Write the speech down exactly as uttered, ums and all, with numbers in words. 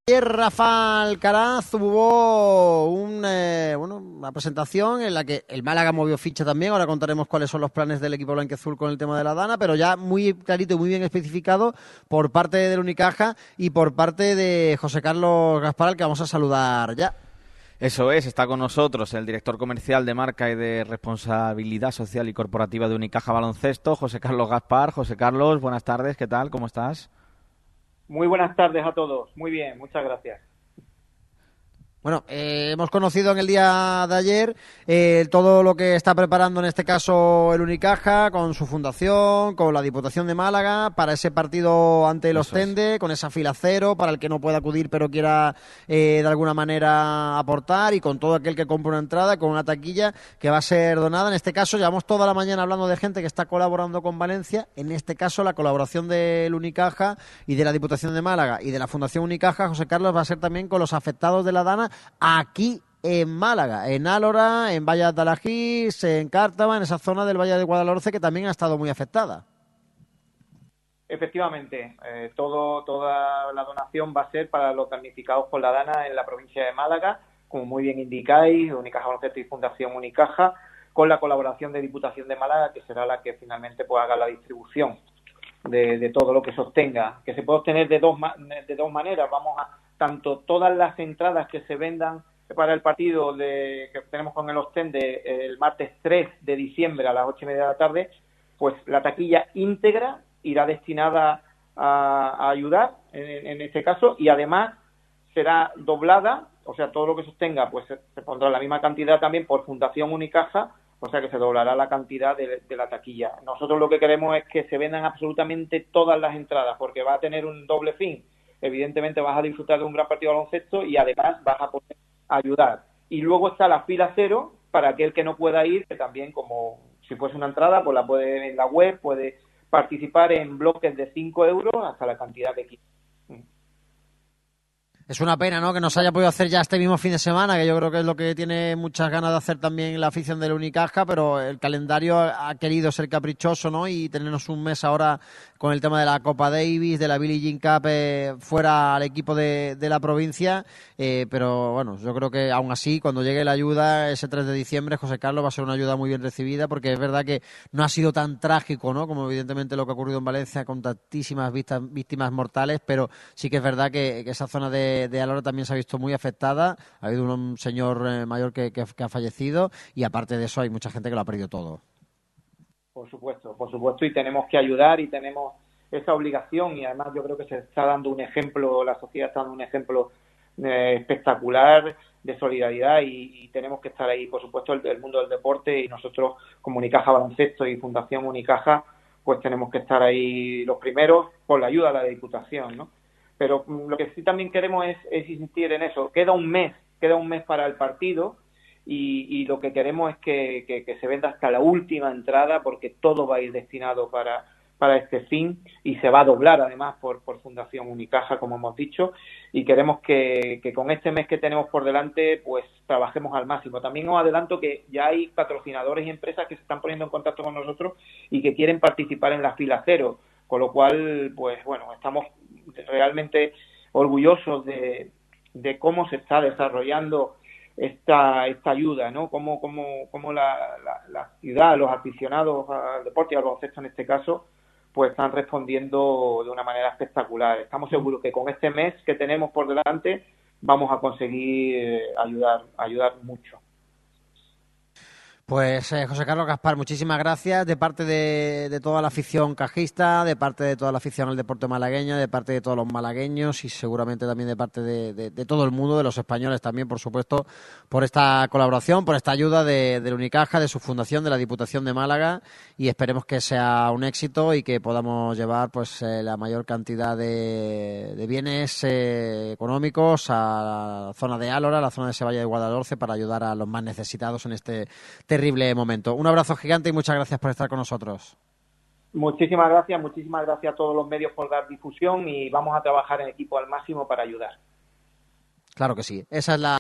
Ayer, Rafa Alcaraz, hubo un, eh, bueno, una presentación en la que el Málaga movió ficha también. Ahora contaremos cuáles son los planes del equipo blanquiazul con el tema de la Dana, pero ya muy clarito y muy bien especificado por parte del Unicaja y por parte de José Carlos Gaspar, al que vamos a saludar ya. Eso es, está con nosotros el director comercial de marca y de responsabilidad social y corporativa de Unicaja Baloncesto, José Carlos Gaspar. José Carlos, buenas tardes, ¿qué tal? ¿Cómo estás? Muy buenas tardes a todos. Muy bien, muchas gracias. Bueno, eh, hemos conocido en el día de ayer eh, todo lo que está preparando en este caso el Unicaja con su fundación, con la Diputación de Málaga para ese partido ante el Ostende, con esa fila cero para el que no pueda acudir pero quiera eh, de alguna manera aportar, y con todo aquel que compre una entrada, con una taquilla que va a ser donada. En este caso llevamos toda la mañana hablando de gente que está colaborando con Valencia. En este caso la colaboración del Unicaja y de la Diputación de Málaga y de la Fundación Unicaja, José Carlos, va a ser también con los afectados de la Dana aquí en Málaga, en Álora, en Valle de Alajís, en Cártava, en esa zona del Valle de Guadalhorce que también ha estado muy afectada. Efectivamente, eh, todo, toda la donación va a ser para los damnificados por la Dana en la provincia de Málaga, como muy bien indicáis, Unicaja Baloncesto y Fundación Unicaja, con la colaboración de Diputación de Málaga, que será la que finalmente pues, haga la distribución de, de todo lo que sostenga, que se puede obtener de dos, de dos maneras. Vamos a tanto todas las entradas que se vendan para el partido de, que tenemos con el Ostende el martes tres de diciembre a las ocho y media de la tarde, pues la taquilla íntegra irá destinada a, a ayudar en, en este caso, y además será doblada, o sea, todo lo que sostenga pues se, se pondrá la misma cantidad también por Fundación Unicaja, o sea que se doblará la cantidad de, de la taquilla. Nosotros lo que queremos es que se vendan absolutamente todas las entradas, porque va a tener un doble fin. Evidentemente vas a disfrutar de un gran partido de baloncesto y además vas a poder ayudar. Y luego está la fila cero para aquel que no pueda ir, que también, como si fuese una entrada, pues la puede ver en la web, puede participar en bloques de cinco euros hasta la cantidad que quiera. Es una pena, ¿no?, que no se haya podido hacer ya este mismo fin de semana, que yo creo que es lo que tiene muchas ganas de hacer también la afición del Unicaja, pero el calendario ha querido ser caprichoso, ¿no?, y tenernos un mes ahora con el tema de la Copa Davis, de la Billie Jean Cup, eh, fuera al equipo de, de la provincia, eh, pero bueno, yo creo que aún así, cuando llegue la ayuda ese tres de diciembre, José Carlos, va a ser una ayuda muy bien recibida, porque es verdad que no ha sido tan trágico, ¿no?, como evidentemente lo que ha ocurrido en Valencia con tantísimas víctimas mortales, pero sí que es verdad que, que esa zona de de Álora también se ha visto muy afectada. Ha habido un señor eh, mayor que, que, que ha fallecido, y aparte de eso hay mucha gente que lo ha perdido todo. Por supuesto, por supuesto, y tenemos que ayudar y tenemos esa obligación, y además yo creo que se está dando un ejemplo, la sociedad está dando un ejemplo eh, espectacular de solidaridad, y, y tenemos que estar ahí, por supuesto, el, el mundo del deporte, y nosotros como Unicaja Baloncesto y Fundación Unicaja pues tenemos que estar ahí los primeros por la ayuda de la Diputación, ¿no? Pero lo que sí también queremos es, es insistir en eso. Queda un mes, queda un mes para el partido, y, y lo que queremos es que, que, que se venda hasta la última entrada, porque todo va a ir destinado para, para este fin, y se va a doblar además por, por Fundación Unicaja, como hemos dicho, y queremos que, que con este mes que tenemos por delante pues trabajemos al máximo. También os adelanto que ya hay patrocinadores y empresas que se están poniendo en contacto con nosotros y que quieren participar en la fila cero, con lo cual, pues bueno, estamos realmente orgullosos de, de cómo se está desarrollando esta esta ayuda, ¿no? Cómo, cómo, cómo la, la, la ciudad, los aficionados al deporte y al baloncesto en este caso, pues están respondiendo de una manera espectacular. Estamos seguros que con este mes que tenemos por delante vamos a conseguir ayudar, ayudar mucho. Pues eh, José Carlos Gaspar, muchísimas gracias de parte de, de toda la afición cajista, de parte de toda la afición al deporte malagueño, de parte de todos los malagueños, y seguramente también de parte de, de, de todo el mundo, de los españoles también, por supuesto, por esta colaboración, por esta ayuda de, de Unicaja, de su fundación, de la Diputación de Málaga, y esperemos que sea un éxito y que podamos llevar pues eh, la mayor cantidad de, de bienes eh, económicos a la zona de Álora, a la zona de ese Valle de Guadalhorce, para ayudar a los más necesitados en este terrible momento. Un abrazo gigante y muchas gracias por estar con nosotros. Muchísimas gracias, muchísimas gracias a todos los medios por dar difusión, y vamos a trabajar en equipo al máximo para ayudar. Claro que sí. Esa es la